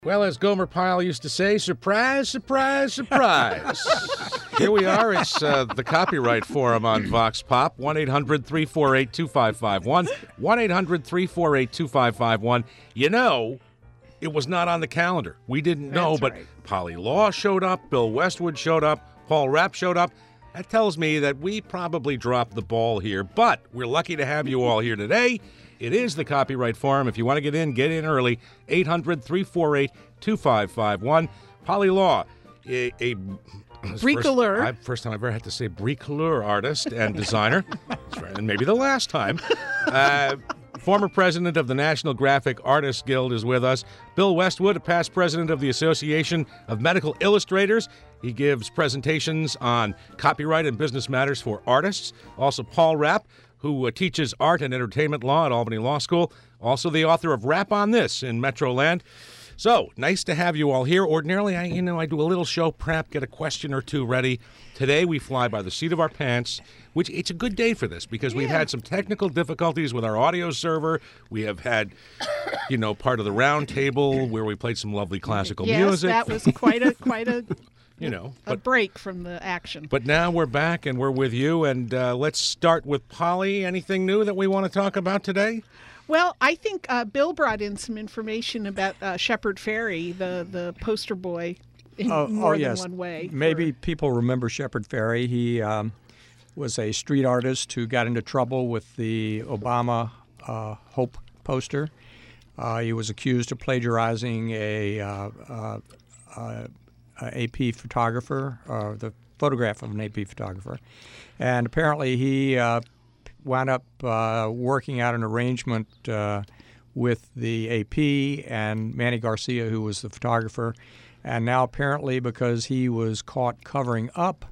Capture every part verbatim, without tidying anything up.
Well, as Gomer Pyle used to say, surprise, surprise, surprise. Here we are. It's uh, the Copyright Forum on Vox Pop. one eight hundred three four eight two five five one. one eight hundred three four eight two five five one. You know, it was not on the calendar. We didn't know, That's but right. Polly Law showed up, Bill Westwood showed up, Paul Rapp showed up. That tells me that we probably dropped the ball here, but we're lucky to have you all here today. It is the Copyright Forum. If you want to get in, get in early. eight hundred three four eight two five five one. Polly Law, a, a Bricoleur. First, I, first time I've ever had to say bricoleur artist and designer. That's right, and maybe the last time. Uh, former president of the National Graphic Artists Guild is with us. Bill Westwood, a past president of the Association of Medical Illustrators. He gives presentations on copyright and business matters for artists. Also, Paul Rapp, who uh, teaches art and entertainment law at Albany Law School. Also the author of Rap on This in Metroland. So, nice to have you all here. Ordinarily, I, you know, I do a little show prep, get a question or two ready. Today, we fly by the seat of our pants, which it's a good day for this because we've Yeah. had some technical difficulties with our audio server. We have had, you know, part of the round table where we played some lovely classical yes, music. that was quite a quite a, you know, a but break from the action. But now we're back and we're with you. And uh, let's start with Polly. Anything new that we want to talk about today? Well, I think uh, Bill brought in some information about uh, Shepard Fairey, the, the poster boy, in Oh, more oh, than yes. one way. Maybe for- people remember Shepard Fairey. He um, was a street artist who got into trouble with the Obama uh, Hope poster. Uh, he was accused of plagiarizing a uh, uh, uh, A P photographer, uh, the photograph of an A P photographer. And apparently he uh, wound up uh, working out an arrangement uh, with the A P and Manny Garcia, who was the photographer. And now apparently because he was caught covering up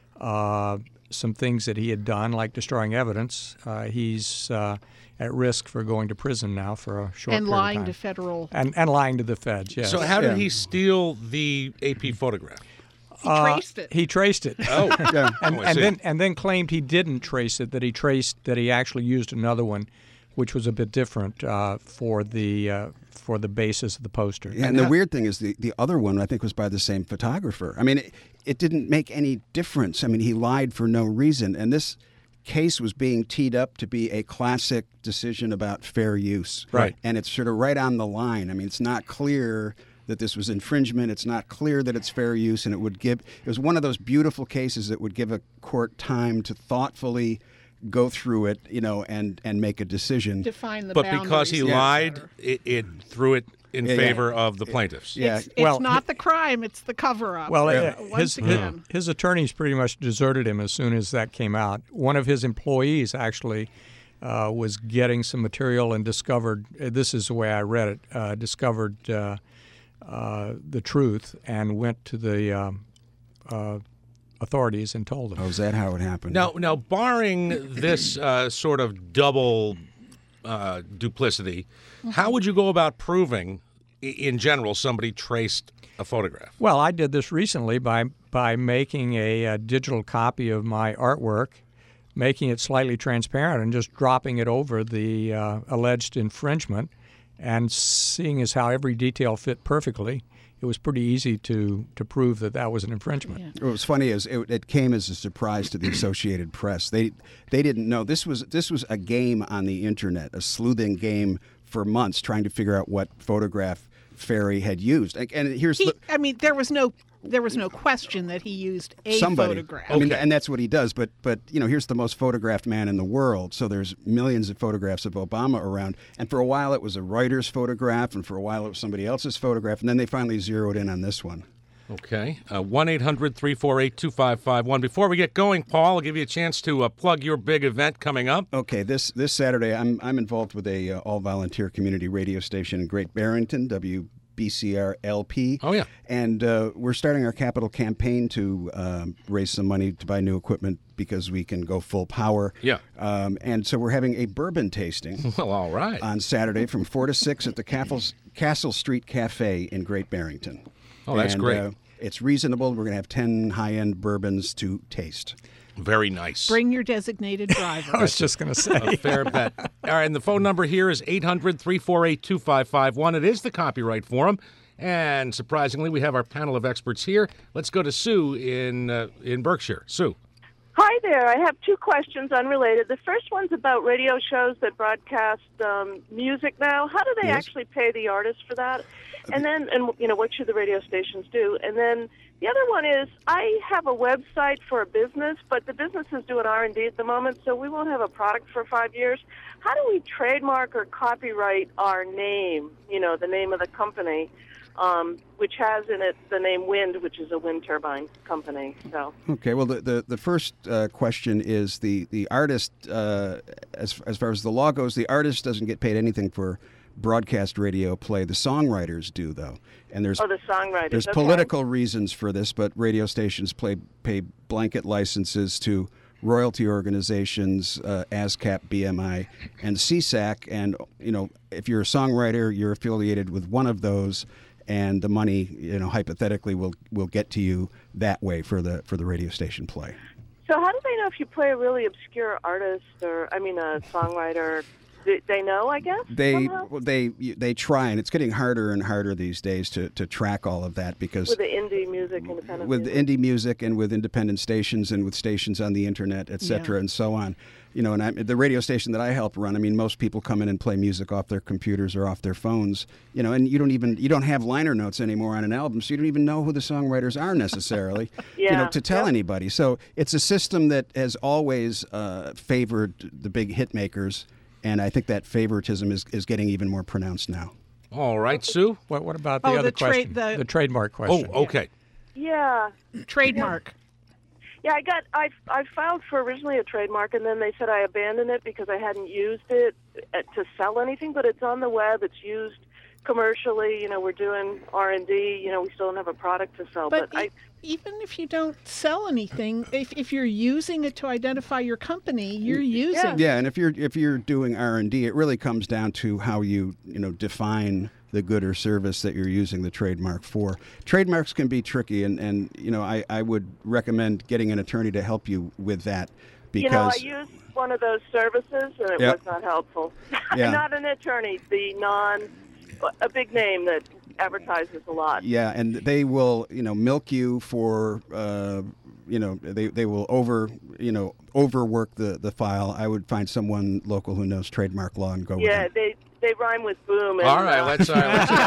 uh, some things that he had done, like destroying evidence, uh, he's uh, at risk for going to prison now for a short and period lying of to time. federal. And, and lying to the feds, yes. So how did Yeah. he steal the A P photograph? He Uh, traced it. He traced it. Oh, Yeah. and, Oh, I and see. then and then claimed he didn't trace it. That he traced that he actually used another one, which was a bit different uh, for the uh, for the basis of the poster. Yeah, and the weird thing is the, the other one, I think, was by the same photographer. I mean, it, it didn't make any difference. I mean, he lied for no reason. And this case was being teed up to be a classic decision about fair use. Right. And it's sort of right on the line. I mean, it's not clear that this was infringement. It's not clear that it's fair use. And it would give, it was one of those beautiful cases that would give a court time to thoughtfully go through it, you know, and, and make a decision. Define the But because he boundaries. lied, it, it threw it in Yeah. favor of the plaintiffs. Yeah. It's, it's Well, not the crime; it's the cover-up. Well, Uh, uh, once his, his again, his attorneys pretty much deserted him as soon as that came out. One of his employees actually uh, was getting some material and discovered. Uh, this is the way I read it. Uh, discovered uh, uh, the truth and went to the um, uh, authorities and told them. Oh, is that how it happened? Now, now, barring this uh, sort of double uh, duplicity, how would you go about proving, i- in general, somebody traced a photograph? Well, I did this recently by by making a, uh digital copy of my artwork, making it slightly transparent, and just dropping it over the uh, alleged infringement, and seeing as how every detail fit perfectly, it was pretty easy to to prove that that was an infringement. Yeah. What was funny is it, it came as a surprise to the Associated Press. They they didn't know this was this was a game on the internet, a sleuthing game for months, trying to figure out what photograph Fairey had used. And, and here's he, the, I mean, there was no there was no question that he used a somebody. photograph. I mean, Okay. and that's what he does. But but you know, here's the most photographed man in the world. So there's millions of photographs of Obama around. And for a while, it was a writer's photograph, and for a while, it was somebody else's photograph. And then they finally zeroed in on this one. Okay. Uh, one eight hundred three four eight two five five one. Before we get going, Paul, I'll give you a chance to uh, plug your big event coming up. Okay, this this Saturday, I'm I'm involved with a uh, all volunteer community radio station in Great Barrington, W B C R L P. Oh, yeah. And uh, we're starting our capital campaign to um, raise some money to buy new equipment because we can go full power. Yeah. Um, and so we're having a bourbon tasting Well, all right. on Saturday from four to six at the Castle, Castle Street Cafe in Great Barrington. Oh, that's And, great. Uh, it's reasonable. We're going to have ten high-end bourbons to taste. Very nice. Bring your designated driver. I was just going to say. A fair bet. All right, and the phone number here is eight hundred three four eight two five five one. It is the Copyright Forum. And surprisingly, we have our panel of experts here. Let's go to Sue in uh, in Berkshire. Sue. Hi there. I have two questions unrelated. The first one's about radio shows that broadcast um, music now. How do they Yes. actually pay the artists for that? And then, and you know, what should the radio stations do? And then the other one is, I have a website for a business, but the business is doing R and D at the moment, so we won't have a product for five years. How do we trademark or copyright our name, you know, the name of the company, um, which has in it the name Wind, which is a wind turbine company? So. Okay, well, the the, the first uh, question is the the artist, uh, as as far as the law goes, the artist doesn't get paid anything for broadcast radio play. The songwriters do, though, and there's Oh, the songwriters. there's okay. political reasons for this, but radio stations play pay blanket licenses to royalty organizations, uh, ASCAP, B M I, and C S A C, and you know, if you're a songwriter, you're affiliated with one of those, and the money, you know, hypothetically will will get to you that way for the for the radio station play. So how do they know if you play a really obscure artist or, I mean, a songwriter? They- They know, I guess. They somehow? well, they they try, and it's getting harder and harder these days to, to track all of that because With the indie music, independent with music. indie music and with independent stations and with stations on the internet, et cetera, Yeah. and so on. You know, and I, the radio station that I help run, I mean, most people come in and play music off their computers or off their phones. You know, and you don't even you don't have liner notes anymore on an album, so you don't even know who the songwriters are necessarily. You know, Yeah. to tell Yep. anybody. So it's a system that has always uh, favored the big hit makers. And I think that favoritism is, is getting even more pronounced now. All right, Sue. What, what about the Oh, other the tra- question? the- the trademark Oh, question. okay. Yeah. Trademark. Yeah, I got, I, I filed for originally a trademark, and then they said I abandoned it because I hadn't used it uh, to sell anything, but it's on the web, it's used commercially, you know, we're doing R and D, you know, we still don't have a product to sell, But but, I, e- even if you don't sell anything, if, if you're using it to identify your company, you're using Yeah, and if you're if you're doing R and D, it really comes down to how you you know define the good or service that you're using the trademark for. Trademarks can be tricky, and, and you know I, I would recommend getting an attorney to help you with that because you know, I used one of those services, and it Yep. was not helpful. Yeah. Not an attorney, the non, a big name that advertises a lot. yeah, and they will you know milk you for uh, you know they, they will over you know overwork the, the file. I would find someone local who knows trademark law and go with Yeah, them. they they rhyme with boom. And, All right, uh, let's,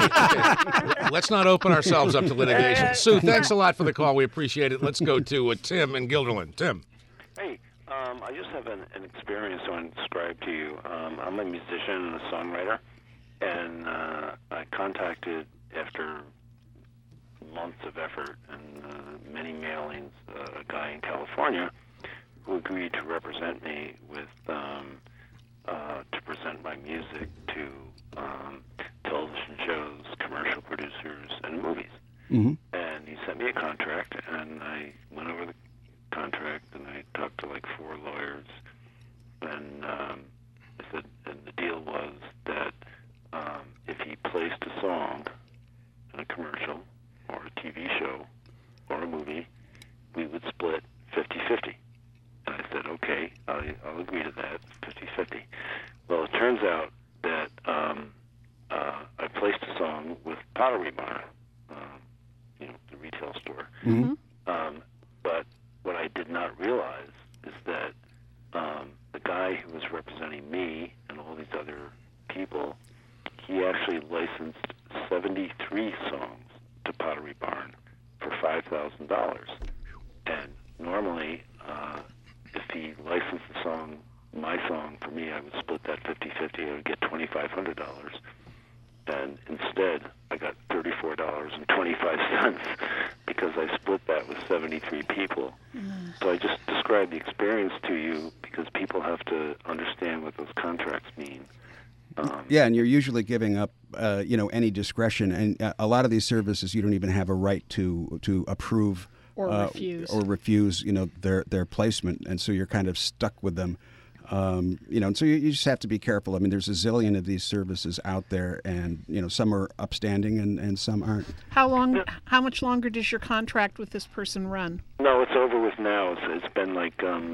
uh, let's, okay. let's not open ourselves up to litigation. Yeah. Sue, thanks a lot for the call. We appreciate it. Let's go to uh, Tim in Guilderland. Tim. Hey, um, I just have an, an experience I want to describe to you. Um, I'm a musician and a songwriter, and uh, I contacted, after months of effort and uh, many mailings, uh, a guy in California who agreed to represent me with um, uh, to present my music to um, television shows, commercial producers, and movies. Mhm. And he sent me a contract, and I went over the contract, and I talked to like four lawyers, and um, I said, and the deal was that um, if he placed a song in a commercial or a T V show or a movie, we would split fifty-fifty. And I said, okay, I'll, I'll agree to that, fifty-fifty. Well, it turns out that um, uh, I placed a song with Pottery Barn, um, you know, the retail store. Mhm. Um, but what I did not realize is that um, the guy who was representing me and all these other people, he actually licensed seventy-three songs to Pottery Barn for five thousand dollars. And normally, uh, if he licensed the song, my song, for me, I would split that fifty-fifty. I would get twenty-five hundred dollars. And instead, I got thirty-four dollars and twenty-five cents because I split that with seventy-three people. So I just described the experience to you because people have to understand what those contracts mean. Um, Yeah, and you're usually giving up, uh, you know, any discretion, and uh, a lot of these services you don't even have a right to to approve Or uh, refuse. or refuse, you know, their their placement, and so you're kind of stuck with them. Um, you know, and so you, you just have to be careful. I mean, there's a zillion of these services out there, and you know, some are upstanding and, and some aren't. How long? How much longer does your contract with this person run? No, it's over with now. It's, it's been like um,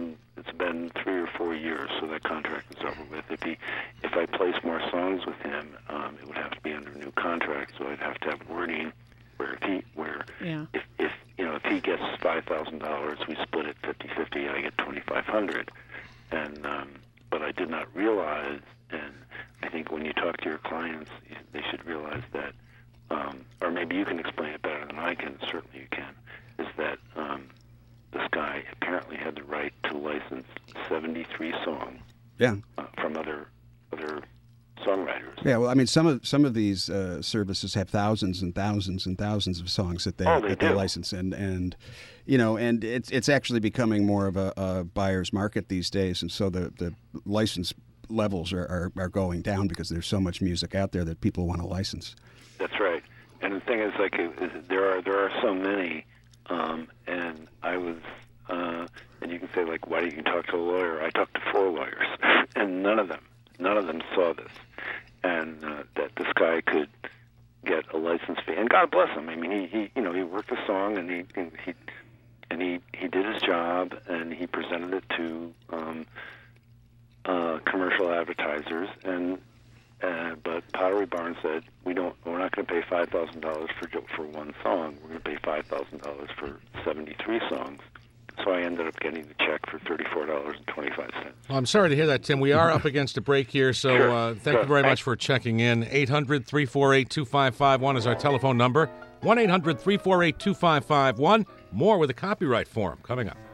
it's been three or four years, so that contract is over with. If he, if I place more songs with him, um, it would have to be under a new contract, so I'd have to have wording where if he, where Yeah. if, if you know, if he gets five thousand dollars, we split it fifty-fifty, and I get twenty-five hundred. And um, but I did not realize, and I think when you talk to your clients, they should realize that, um, or maybe you can explain it better than I can. Certainly you can. Is that um, this guy apparently had the right to license seventy-three songs Yeah. uh, from other other songwriters. Yeah, well, I mean, some of some of these uh, services have thousands and thousands and thousands of songs that they Oh, they that they do. license, and and you know, and it's it's actually becoming more of a, a buyer's market these days, and so the the license levels are, are, are going down because there's so much music out there that people want to license. That's right. And the thing is, like, it, it, there are there are so many, um, and I was, uh, and you can say, like, why do you talk to a lawyer? I talked to four lawyers, and none of them, none of them saw this, and uh, that this guy could get a license fee. And God bless him. I mean, he, he you know, he worked the song, and he he and he he did his job, and he presented it to um, uh, commercial advertisers, and. Uh, but Pottery Barn said we don't. We're not going to pay five thousand dollars for jo- for one song. We're going to pay five thousand dollars for seventy-three songs. So I ended up getting the check for thirty-four dollars and twenty-five cents. Well, I'm sorry to hear that, Tim. We are up against a break here, so Sure. uh, thank Sure. you very much Thanks. for checking in. eight hundred, three four eight, two five five one is our telephone number. one eight hundred, three four eight, two five five one. More with a copyright forum coming up.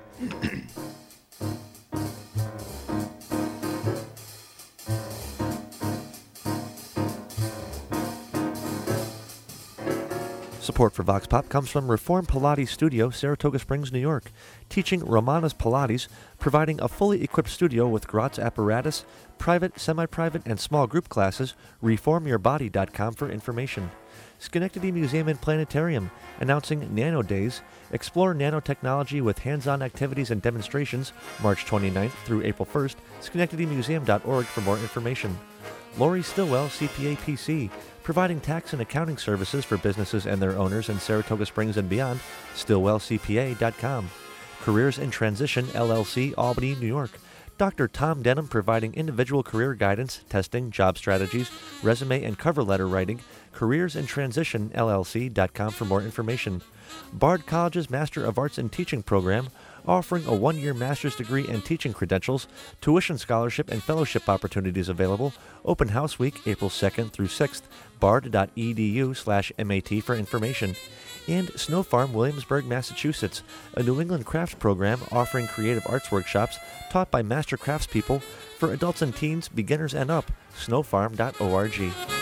Support for Vox Pop comes from Reform Pilates Studio, Saratoga Springs, New York, teaching Romana's Pilates, providing a fully equipped studio with Gratz apparatus, private, semi-private, and small group classes. reform your body dot com for information. Schenectady Museum and Planetarium, announcing Nano Days. Explore nanotechnology with hands-on activities and demonstrations, March twenty-ninth through April first, schenectady museum dot org for more information. Lori Stillwell, C P A P C, providing tax and accounting services for businesses and their owners in Saratoga Springs and beyond, stillwell c p a dot com. Careers in Transition, L L C, Albany, New York. Doctor Tom Denham providing individual career guidance, testing, job strategies, resume and cover letter writing, careers in transition L L C dot com for more information. Bard College's Master of Arts in Teaching program, offering a one-year master's degree and teaching credentials, tuition scholarship and fellowship opportunities available. Open House Week, April second through sixth, bard dot e d u slash m a t for information. And Snow Farm, Williamsburg, Massachusetts, a New England crafts program offering creative arts workshops taught by master craftspeople for adults and teens, beginners and up. snow farm dot org.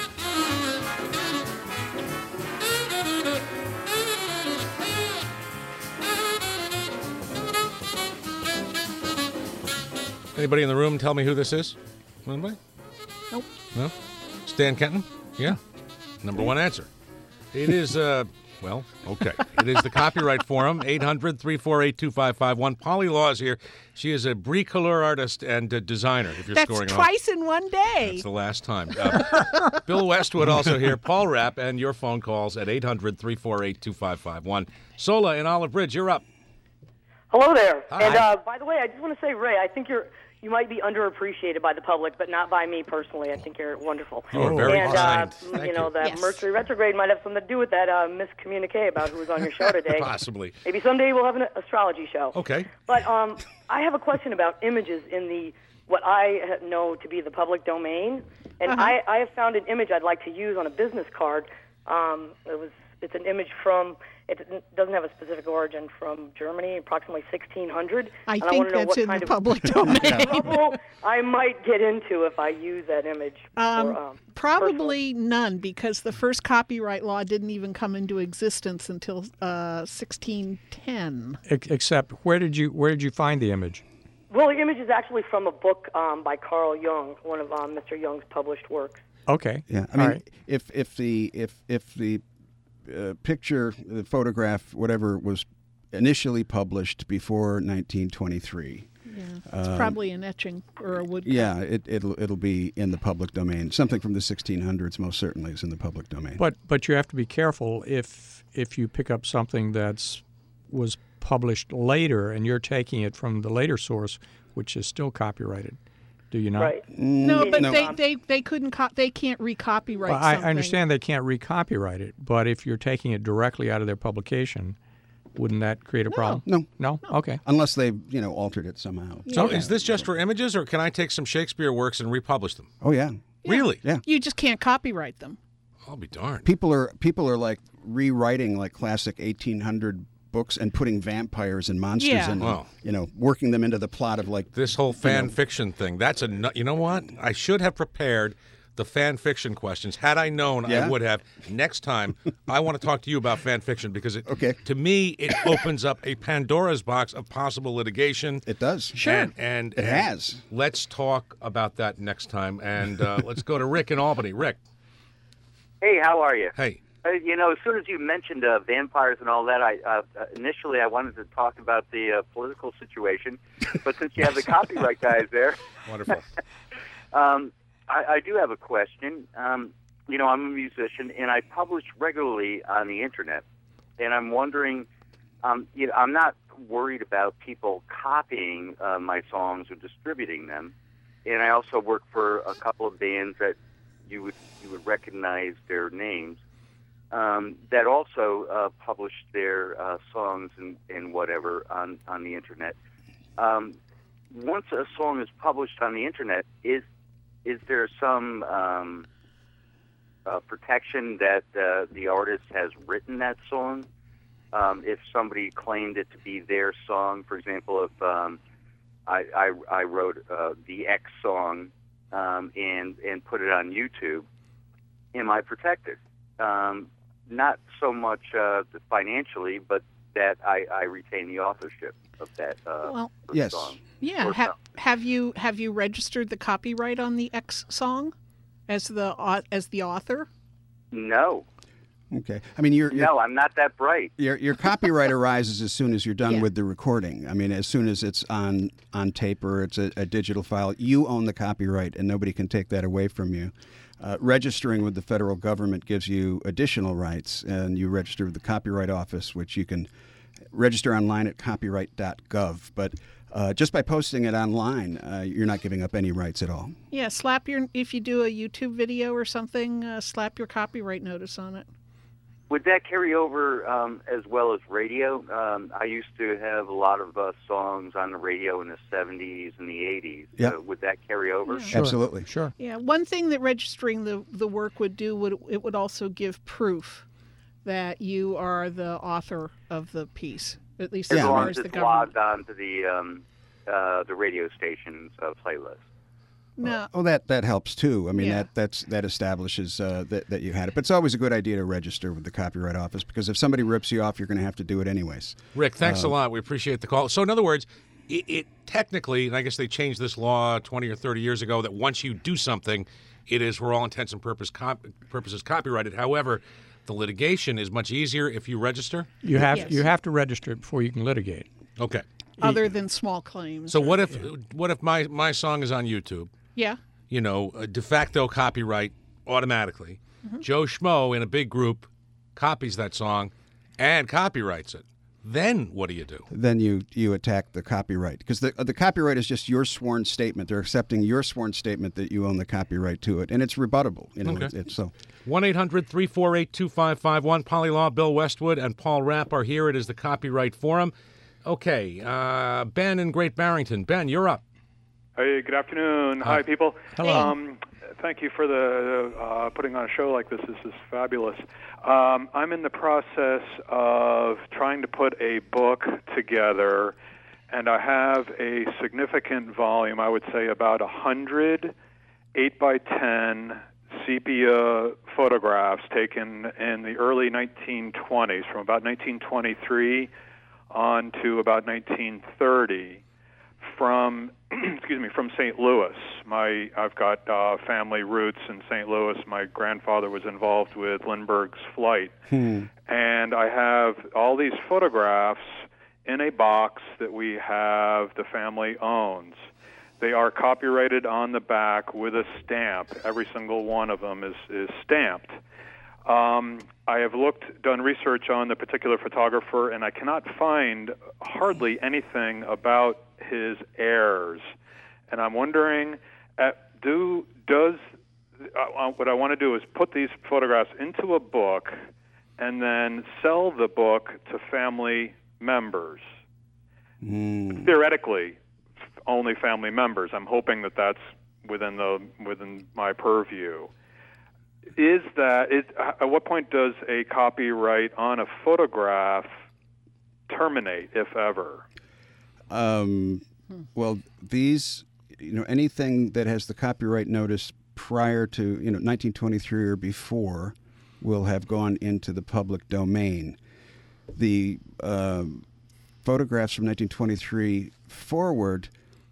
Anybody in the room tell me who this is? Anybody? Nope. No? Stan Kenton? Yeah. Number one answer. It is, uh, well, okay. It is the Copyright Forum, eight hundred, three four eight, two five five one. Polly Law is here. She is a bricoleur artist and a designer, if you're That's scoring twice in one day. That's the last time. Uh, Bill Westwood also here. Paul Rapp, and your phone calls at eight hundred, three four eight, two five five one. Sola in Olive Bridge, you're up. Hello there. Hi. And uh, by the way, I just want to say, Ray, I think you're you might be underappreciated by the public, but not by me personally. I think you're wonderful. You are very and, kind. Uh, Thank you know, you. that Yes. Mercury retrograde might have something to do with that uh, miscommunique about who was on your show today. Possibly. Maybe someday we'll have an astrology show. Okay. But um, I have a question about images in the what I know to be the public domain, and Uh-huh. I, I have found an image I'd like to use on a business card. Um, it was it's an image from it doesn't have a specific origin from Germany, approximately sixteen hundred. I and think wanna know that's what in kind the of public domain. trouble I might get into if I use that image. Um, for, um, Probably none, because the first copyright law didn't even come into existence until uh, sixteen ten. Ex- Except, where did you where did you find the image? Well, the image is actually from a book um, by Carl Jung, one of um, Mister Jung's published works. Okay. Yeah, I All mean, right. if if the if if the uh, picture, the photograph, whatever was initially published before nineteen twenty-three, Yeah, it's probably an etching or a woodcut. yeah, it, it'll it'll be in the public domain. Something from the sixteen hundreds most certainly is in the public domain. But but you have to be careful if if you pick up something that's was published later and you're taking it from the later source. which is still copyrighted. Do you not? Right. No, but no. they, they, they couldn't co- they can't recopyright Well, I, something. I understand they can't recopyright it, but if you're taking it directly out of their publication, wouldn't that create a problem? No. No? Okay. Unless they've, you know, altered it somehow. So Okay. is this just for images, or can I take some Shakespeare works and republish them? Oh yeah. Really? Yeah. You just can't copyright them. I'll be darned. People are people are like rewriting like classic eighteen hundred books and putting vampires and monsters Yeah. in them. Wow. You know, working them into the plot of like This whole fan fiction thing, that's a, nu- you know what? I should have prepared the fan fiction questions. Had I known, I Yeah? would have. Next time, I want to talk to you about fan fiction because it, Okay. to me, it opens up a Pandora's box of possible litigation. It does. And, and It and has. Let's talk about that next time. And uh, let's go to Rick in Albany. Rick, Hey, how are you? hey. Uh, you know, as soon as you mentioned uh, vampires and all that, I uh, uh, initially I wanted to talk about the uh, political situation, but since you have the copyright guys there, Wonderful. um, I, I do have a question. Um, you know, I'm a musician and I publish regularly on the internet, and I'm wondering, um, you know, I'm not worried about people copying uh, my songs or distributing them, and I also work for a couple of bands that you would you would recognize their names. Um, that also uh, publish their uh, songs and, and whatever on, on the internet. Um, once a song is published on the internet, is is there some um, uh, protection that uh, the artist has written that song? Um, if somebody claimed it to be their song, for example, if um, I, I, I wrote uh, the X song um, and and put it on YouTube, am I protected? Um, Not so much uh, financially, but that I, I retain the authorship of that uh, Well, Yes. song. Yeah. Or Ha- some- have you have you registered the copyright on the X song as the au- as the author? No, Okay. I mean, you're, you're no, I'm not that bright. Your your copyright arises as soon as you're done Yeah. with the recording. I mean, as soon as it's on on tape or it's a, a digital file, you own the copyright, and nobody can take that away from you. Uh, registering with the federal government gives you additional rights, and you register with the Copyright Office, which you can register online at copyright dot gov. But uh, just by posting it online, uh, you're not giving up any rights at all. Yeah. Slap your if you do a YouTube video or something, uh, slap your copyright notice on it. Would that carry over um, as well as radio? Um, I used to have a lot of uh, songs on the radio in the seventies and the eighties. Yep. Uh, would that carry over? Sure. Absolutely. Sure. Yeah. One thing that registering the the work would do would it would also give proof that you are the author of the piece, at least As as Yeah. far long as as the it's government. logged on to the um, uh, the radio station's uh, playlist. No. Oh, that that helps too. I mean, Yeah. that that's that establishes uh, that that you had it. But it's always a good idea to register with the Copyright Office, because if somebody rips you off, you're going to have to do it anyways. Rick, thanks Um, a lot. We appreciate the call. So, in other words, it, it technically, and I guess they changed this law twenty or thirty years ago, that once you do something, it is, for all intents and purpose, cop- purposes, copyrighted. However, the litigation is much easier if you register. You have Yes. you have to register it before you can litigate. Okay. Other than small claims. So, or- what if what if my, my song is on YouTube? Yeah. You know, a de facto copyright automatically. Mm-hmm. Joe Schmo in a big group copies that song and copyrights it. Then what do you do? Then you you attack the copyright, because the the copyright is just your sworn statement. They're accepting your sworn statement that you own the copyright to it, and it's rebuttable. You know, Okay. it's, it's so. one eight hundred three four eight two five five one. Polly Law, Bill Westwood, and Paul Rapp are here. It is the Copyright Forum. Okay, uh, Ben in Great Barrington. Ben, you're up. Hey, good afternoon. Hi, people. Hello. Um, thank you for the uh, putting on a show like this. This is fabulous. Um, I'm in the process of trying to put a book together, and I have a significant volume. I would say about a hundred eight by ten sepia photographs taken in the early nineteen twenties, from about nineteen twenty-three on to about nineteen thirty. From excuse me, from Saint Louis. My I've got uh, family roots in Saint Louis. My grandfather was involved with Lindbergh's flight, Hmm. and I have all these photographs in a box that we have the family owns. They are copyrighted on the back with a stamp. Every single one of them is is stamped. Um, I have looked, done research on the particular photographer, and I cannot find hardly anything about his heirs. And I'm wondering, uh, do does uh, what I want to do is put these photographs into a book and then sell the book to family members. Mm. Theoretically, only family members. I'm hoping that that's within the within my purview. Is that is, at what point does a copyright on a photograph terminate, if ever? Um, well, these, you know, anything that has the copyright notice prior to, you know, nineteen twenty-three or before will have gone into the public domain. The uh, photographs from nineteen twenty-three forward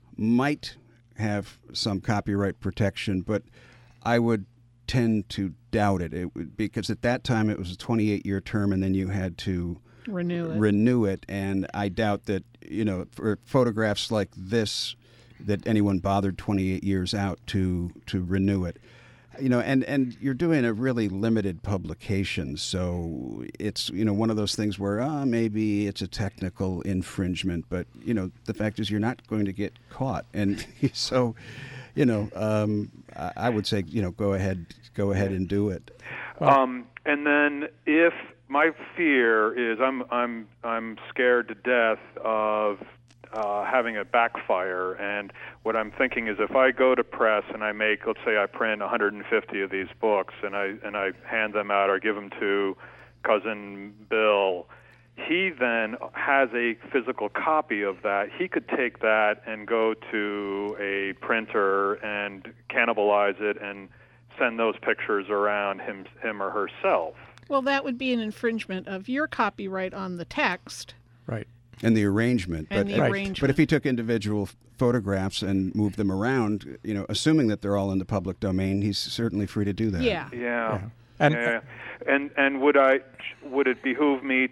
might have some copyright protection, but I would tend to doubt it, it would, because at that time it was a twenty-eight year term, and then you had to renew it. renew it, and I doubt that, you know, for photographs like this, that anyone bothered twenty-eight years out to to renew it. You know, and, and you're doing a really limited publication, so it's, you know, one of those things where, ah, maybe it's a technical infringement, but, you know, the fact is you're not going to get caught. And so, you know, um, I, I would say, you know, go ahead, go ahead and do it. Um, and then if my fear is I'm I'm I'm scared to death of uh, having a backfire, and what I'm thinking is if I go to press and I make, let's say I print one hundred fifty of these books and I and I hand them out or give them to cousin Bill, he then has a physical copy of that. He could take that and go to a printer and cannibalize it and send those pictures around him him or herself. Well, that would be an infringement of your copyright on the text. Right. And the arrangement. And but, the uh, arrangement. But if he took individual photographs and moved them around, you know, assuming that they're all in the public domain, he's certainly free to do that. Yeah. Yeah. Yeah. And yeah. And and would I would it behoove me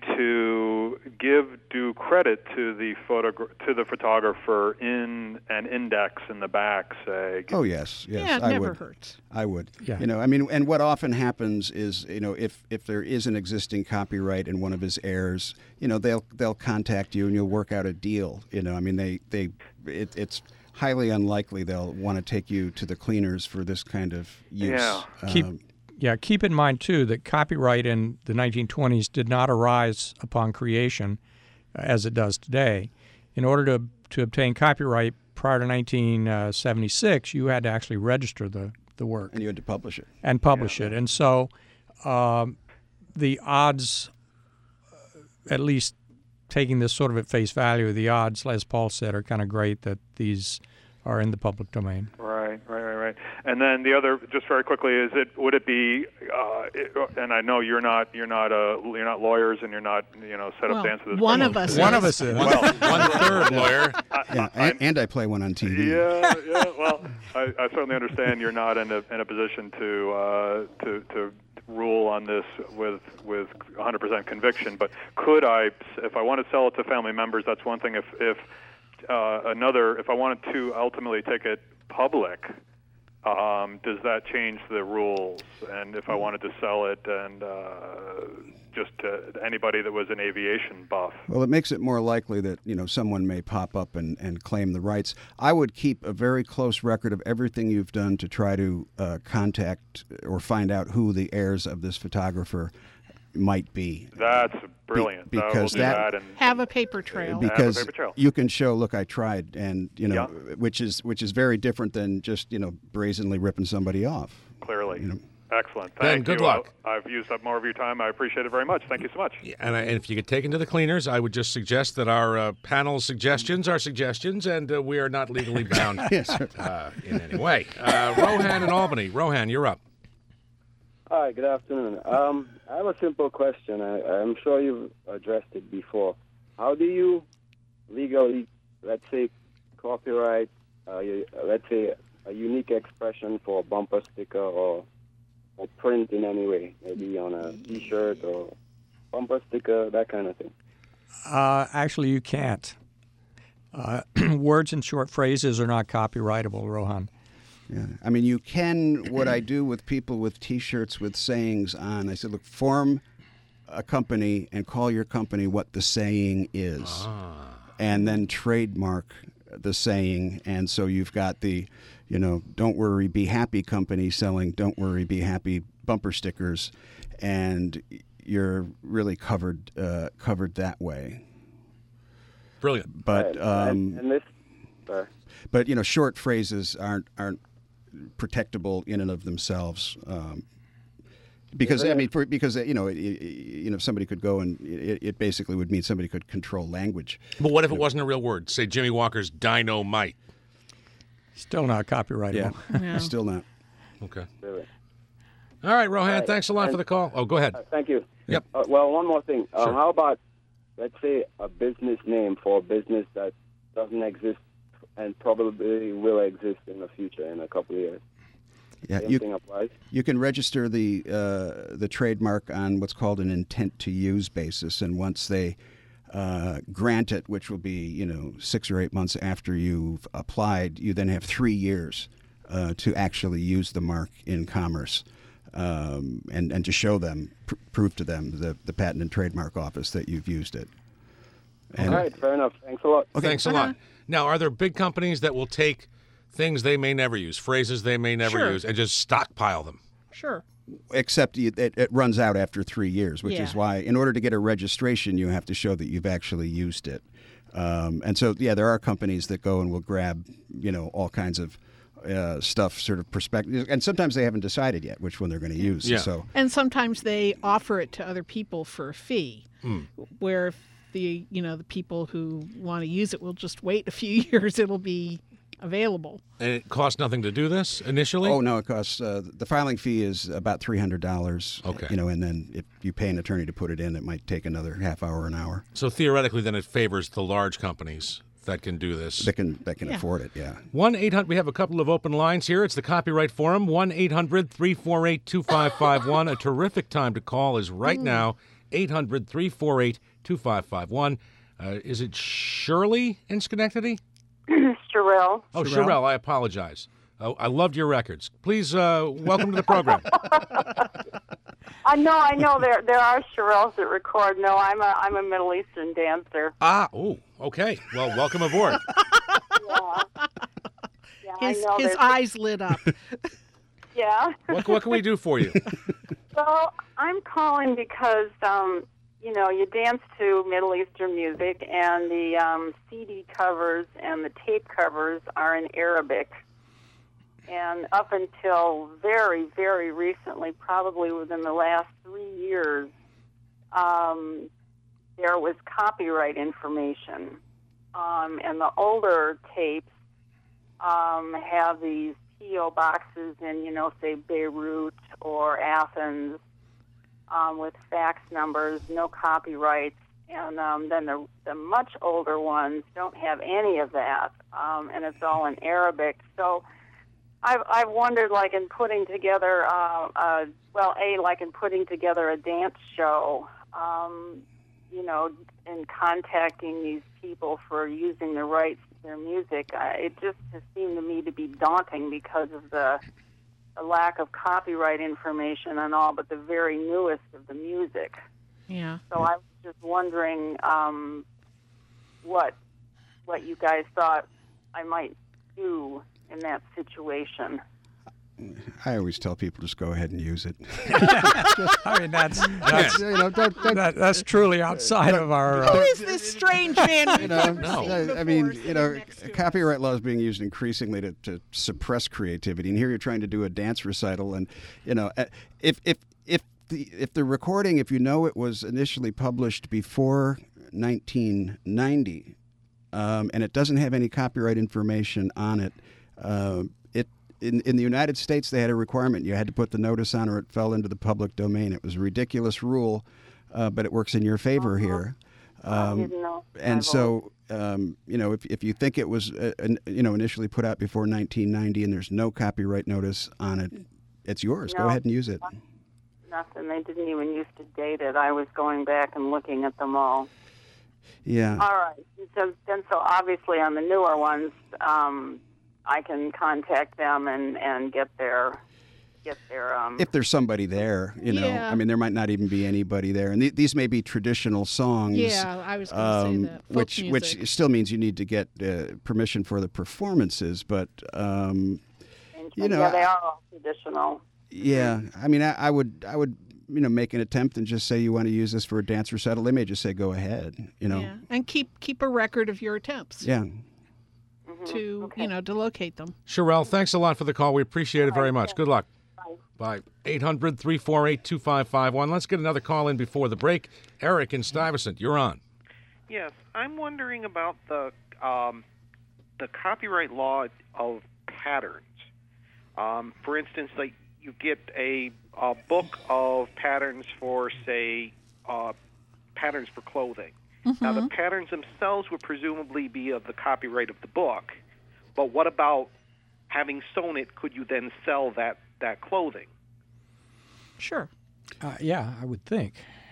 to give due credit to the photogra- to the photographer in an index in the back, say? Oh yes, yes. Yeah, it I never would. hurts. I would. Yeah. You know, I mean, and what often happens is, you know, if if there is an existing copyright in one of his heirs, you know, they'll they'll contact you and you'll work out a deal. You know, I mean, they they it, it's highly unlikely they'll want to take you to the cleaners for this kind of use. Yeah. Keep, Um, yeah, keep in mind, too, that copyright in the nineteen twenties did not arise upon creation uh, as it does today. In order to, to obtain copyright prior to nineteen seventy-six, you had to actually register the, the work. and you had to publish it. And publish it. And so um, the odds, at least taking this sort of at face value, the odds, as Paul said, are kind of great that these are in the public domain. Right, right, right, right. And then the other, just very quickly, is it would it be? Uh, it, and I know you're not you're not uh, you're not lawyers, and you're not you know set up Well, to answer this. one question. of us One is. of us is. Well, One third lawyer. Yeah, and, and I play one on T V. Yeah, yeah. Well, I, I certainly understand you're not in a in a position to uh, to to rule on this with with one hundred percent conviction. But could I, if I want to sell it to family members, that's one thing. If if uh, another, if I wanted to ultimately take it public, um, does that change the rules? And if I wanted to sell it and uh, just to anybody that was an aviation buff. Well, it makes it more likely that, you know, someone may pop up and, and claim the rights. I would keep a very close record of everything you've done to try to uh, contact or find out who the heirs of this photographer might be. That's brilliant. Be- Uh, we'll because do that- that and Have a paper trail. Because paper trail. you can show, look, I tried, and you know, Yeah. which is which is very different than just, you know, brazenly ripping somebody off. clearly. You know. Excellent. Ben, Thank good you. luck. I- I've used up more of your time. I appreciate it very much. Thank you so much. And, I, and if you get taken to the cleaners, I would just suggest that our uh, panel suggestions are suggestions, and uh, we are not legally bound Yes, sir. uh, in any way. Uh, Rohan in Albany. Rohan, you're up. Hi, good afternoon. Um, I have a simple question. I, I'm sure you've addressed it before. How do you legally, let's say, copyright, uh, you- let's say, a unique expression for a bumper sticker or, or print in any way, maybe on a T-shirt or bumper sticker, that kind of thing? Uh, actually, you can't. Uh, words and short phrases are not copyrightable, Rohan. Yeah. I mean, you can, what I do with people with T-shirts with sayings on, I said, look, form a company and call your company what the saying is, and then trademark the saying, and so you've got the, you know, "Don't worry, be happy" company selling "Don't worry, be happy" bumper stickers, and you're really covered uh, covered that way. Brilliant. But Right. um, and, and this, sorry. but you know, short phrases aren't aren't protectable in and of themselves. Um, because I mean, for, because you know, it, it, you know, somebody could go and it, it basically would mean somebody could control language. But what if it wasn't a real word? Say Jimmy Walker's Dynamite. Still not copyrightable. Yeah, Yeah. still not. Okay. Really. All right, Rohan, Right. thanks a lot And- for the call. Oh, go ahead. Uh, thank you. Yep. Uh, well, one more thing. Uh, Sure. How about, let's say, a business name for a business that doesn't exist and probably will exist in the future in a couple of years? Yeah, Same you thing applies. you can register the uh, the trademark on what's called an intent to use basis, and once they uh, grant it, which will be you know six or eight months after you've applied, you then have three years uh, to actually use the mark in commerce. Um, and, and to show them, pr- prove to them, the, the Patent and Trademark Office, that you've used it. And, All right, fair enough. Thanks a lot. Thanks a lot. Now, are there big companies that will take things they may never use, phrases they may never Sure. use, and just stockpile them? Sure. Except you, it, it runs out after three years, which Yeah. is why, in order to get a registration, you have to show that you've actually used it. Um, and so, yeah, there are companies that go and will grab, you know, all kinds of uh, stuff, sort of perspective, and sometimes they haven't decided yet which one they're going to use. Yeah. So, And sometimes they offer it to other people for a fee, Hmm. where if the you know the people who want to use it will just wait a few years, it'll be available. And it costs nothing to do this initially? oh no, it costs uh, the filing fee is about three hundred dollars. Okay. You know, and then if you pay an attorney to put it in, it might take another half hour, an hour. So theoretically, then it favors the large companies that can do this. That can that can Yeah. afford it. Yeah. one eight hundred, we have a couple of open lines here. It's the Copyright Forum, one eight hundred three four eight two five five one. A terrific time to call is right now, eight hundred three four eight two five five one. Uh, is it Shirley in Schenectady? Sherelle. Oh, Sherelle. Sherelle, I apologize. Oh, I loved your records. Please, uh, welcome to the program. I know, I know. There, there are Sherelles that record. No, I'm a, I'm a Middle Eastern dancer. ah, oh, okay. Well, welcome aboard. Yeah, yeah His I know. his There's- eyes lit up. Yeah. What, what can we do for you? Well, I'm calling because, um, you know, you dance to Middle Eastern music, and the um, C D covers and the tape covers are in Arabic. And up until very, very recently, probably within the last three years, um, there was copyright information. Um, and the older tapes um, have these P O boxes in, you know, say Beirut or Athens um, with fax numbers, no copyrights. And um, then the, the much older ones don't have any of that, um, and it's all in Arabic. So I've, I've wondered, like, in putting together, uh, uh, well, A, like in putting together a dance show, um, you know, and contacting these people for using the rights to their music, uh, it just has seemed to me to be daunting because of the, the lack of copyright information on all but the very newest of the music. Yeah. So I was just wondering um, what what you guys thought I might do in that situation. I always tell people just go ahead and use it. I mean, that's that's, you know, don't, don't, that, that's truly outside of our. Who Uh, is this strange man? you know, No. I, I mean, you know, copyright law is being used increasingly to, to suppress creativity, and here you're trying to do a dance recital, and you know, uh, if if if the if the recording, if you know it was initially published before nineteen ninety, um, and it doesn't have any copyright information on it, uh, it. In, in the United States, they had a requirement. You had to put the notice on or it fell into the public domain. It was a ridiculous rule, uh, but it works in your favor here. I Um, didn't know. and I've so, um, you know, if, if you think it was, uh, an, you know, initially put out before nineteen ninety and there's no copyright notice on it, it's yours. Go No. ahead and use it. Nothing. They didn't even used to date it. I was going back and looking at them all. Yeah. All right. So then, so obviously on the newer ones, um, I can contact them and, and get their get their um If there's somebody there, you know, Yeah. I mean, there might not even be anybody there, and th- these may be traditional songs. Yeah, I was gonna say that. Folk which music. which still means you need to get uh, permission for the performances, but um, you know, yeah, they are all traditional. yeah, I mean, I, I would I would you know make an attempt and just say you want to use this for a dance recital. They may just say go ahead, you know. Yeah, and keep keep a record of your attempts. Yeah. To you know to locate them. Sherelle, thanks a lot for the call. We appreciate it very much. Good luck. Bye. eight hundred, three four eight, two five five one. Let's get another call in before the break. Eric in Stuyvesant, you're on. Yes, I'm wondering about the um, the copyright law of patterns. Um, for instance, like you get a, a book of patterns for, say, uh, patterns for clothing. Mm-hmm. Now, the patterns themselves would presumably be of the copyright of the book, but what about having sewn it? Could you then sell that, that clothing? Sure. Uh, yeah, I would think.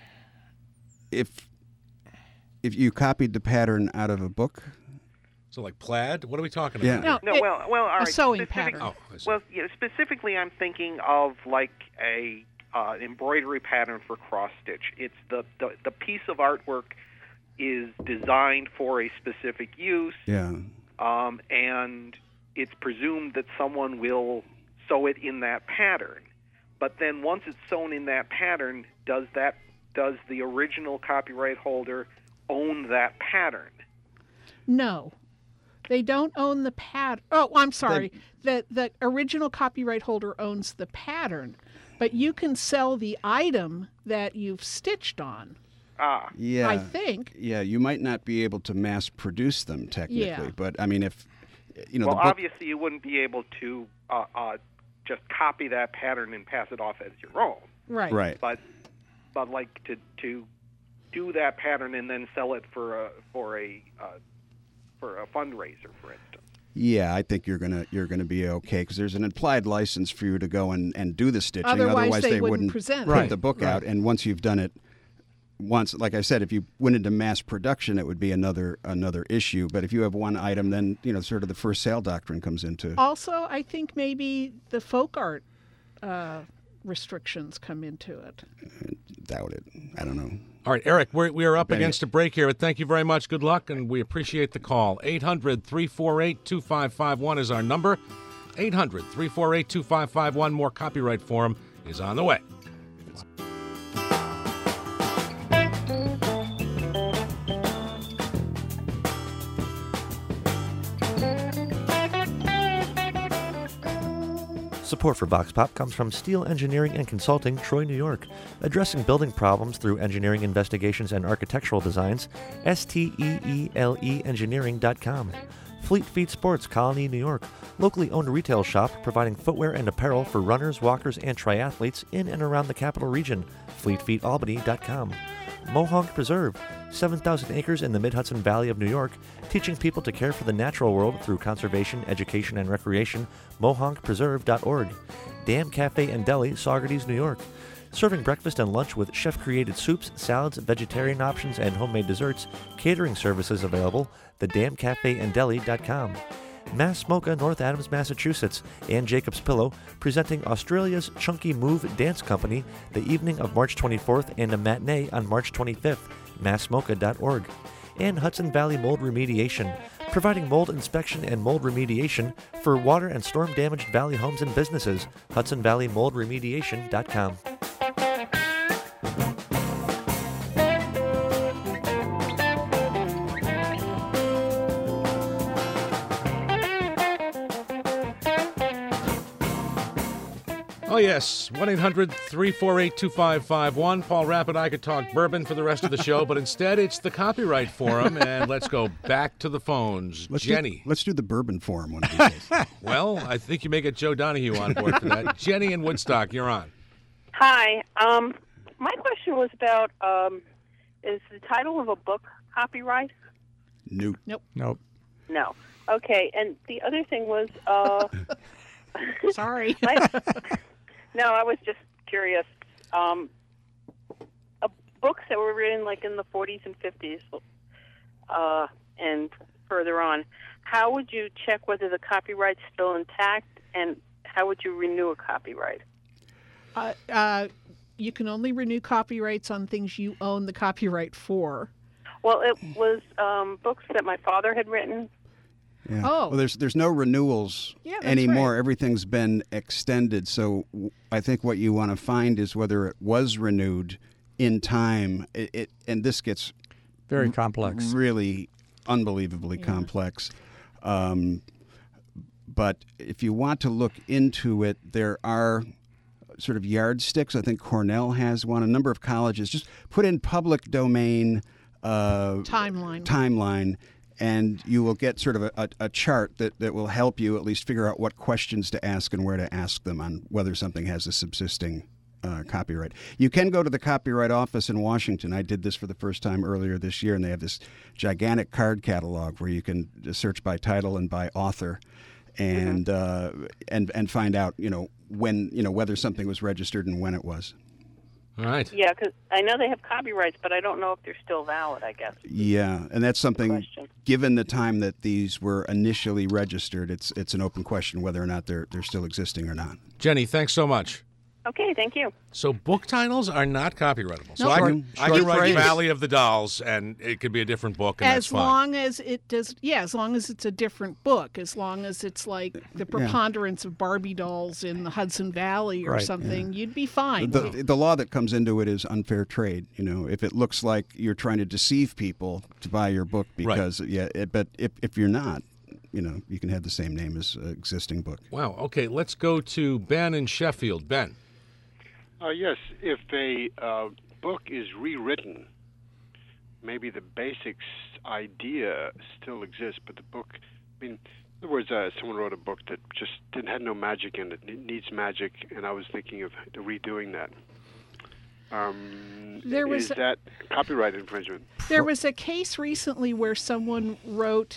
If if you copied the pattern out of a book, So like plaid? What are we talking Yeah. about? No, well, well, all a right. sewing specific- pattern. Oh, I see. Well, yeah, specifically, I'm thinking of like a uh, embroidery pattern for cross stitch. It's the, the the piece of artwork is designed for a specific use, yeah. um, and it's presumed that someone will sew it in that pattern. But then once it's sewn in that pattern, does that does the original copyright holder own that pattern? No, they don't own the pattern. Oh, I'm sorry. the The original copyright holder owns the pattern, but you can sell the item that you've stitched on. Ah, Yeah. I think. Yeah, you might not be able to mass produce them technically, Yeah. but I mean, if you know, well, the book, obviously you wouldn't be able to uh, uh, just copy that pattern and pass it off as your own. Right. right? But but like to to do that pattern and then sell it for a for a uh, for a fundraiser, for instance. Yeah, I think you're gonna you're gonna be okay because there's an implied license for you to go and, and do the stitching. Otherwise, they wouldn't present put it. the book Right. out. And once you've done it, once, like I said, if you went into mass production, it would be another another issue. But if you have one item, then you know sort of the first sale doctrine comes into. Also, I think maybe the folk art uh, restrictions come into it. Doubt it. I don't know. All right, Eric, we're, we are up Anyway. against a break here, but thank you very much. Good luck, and we appreciate the call. eight hundred, three four eight, two five five one is our number. eight hundred, three four eight, two five five one. More Copyright Forum is on the way. Support for Vox Pop comes from Steel Engineering and Consulting, Troy, New York. Addressing building problems through engineering investigations and architectural designs, S T E E L E engineering dot com. Fleet Feet Sports, Colony, New York. Locally owned retail shop providing footwear and apparel for runners, walkers, and triathletes in and around the capital region. fleet feet albany dot com. Mohonk Preserve, seven thousand acres in the Mid-Hudson Valley of New York, teaching people to care for the natural world through conservation, education, and recreation. mohonk preserve dot org. Dam Cafe and Deli, Saugerties, New York. Serving breakfast and lunch with chef-created soups, salads, vegetarian options, and homemade desserts. Catering services available. the dam cafe and deli dot com. Mass Mocha, North Adams, Massachusetts, and Jacob's Pillow, presenting Australia's Chunky Move Dance Company the evening of March twenty-fourth and a matinee on March twenty-fifth. mass mocha dot org. And Hudson Valley Mold Remediation, providing mold inspection and mold remediation for water and storm damaged valley homes and businesses. hudson valley mold remediation dot com. Oh, yes, one eight hundred, three four eight, two five five one. Paul Rapp and I could talk bourbon for the rest of the show, but instead it's the Copyright Forum, and let's go back to the phones. Let's Jenny. Do, let's do the bourbon forum one of these days. Well, I think you may get Joe Donahue on board for that. Jenny in Woodstock, you're on. Hi. Um, my question was about, um, is the title of a book copyright? Nope. Nope. Nope. No. Okay. And the other thing was... Uh, Sorry. my, no, I was just curious. Um, uh, books that were written like in the forties and fifties uh, and further on, how would you check whether the copyright's still intact, and how would you renew a copyright? Uh, uh, you can only renew copyrights on things you own the copyright for. Well, it was um, books that my father had written. Yeah. Oh. Well, there's there's no renewals Yeah, that's anymore. right. Everything's been extended. So w- I think what you want to find is whether it was renewed in time. It, it and this gets Very r- complex. really unbelievably complex. Um, but if you want to look into it, there are sort of yardsticks. I think Cornell has one. A number of colleges just put in public domain uh, Timeline. timeline, and you will get sort of a, a, a chart that, that will help you at least figure out what questions to ask and where to ask them on whether something has a subsisting uh, copyright. You can go to the Copyright Office in Washington. I did this for the first time earlier this year, and they have this gigantic card catalog where you can search by title and by author, and uh, and and find out you know when you know whether something was registered and when it was. All right. Yeah, because I know they have copyrights, but I don't know if they're still valid, I guess. Yeah, and that's something. Question. Given the time that these were initially registered, it's it's an open question whether or not they're they're still existing or not. Jenny, thanks so much. Okay, thank you. So book titles are not copyrightable. So No. I Short- can, I short can write phrase. Valley of the Dolls, and it could be a different book, and that's As fine. long as it does, yeah, as long as it's a different book, as long as it's like the preponderance of Barbie dolls in the Hudson Valley or Right, something, you'd be fine. The, the law that comes into it is unfair trade. You know, if it looks like you're trying to deceive people to buy your book because, yeah, it, but if, if you're not, you know, you can have the same name as an existing book. Wow. Okay, let's go to Ben in Sheffield. Ben. Uh, yes, if a uh, book is rewritten, maybe the basics idea still exists, but the book, I mean, in other words, uh, someone wrote a book that just didn't had no magic in it. It needs magic, and I was thinking of redoing that. Um, There was is a- that copyright infringement? There was a case recently where someone wrote,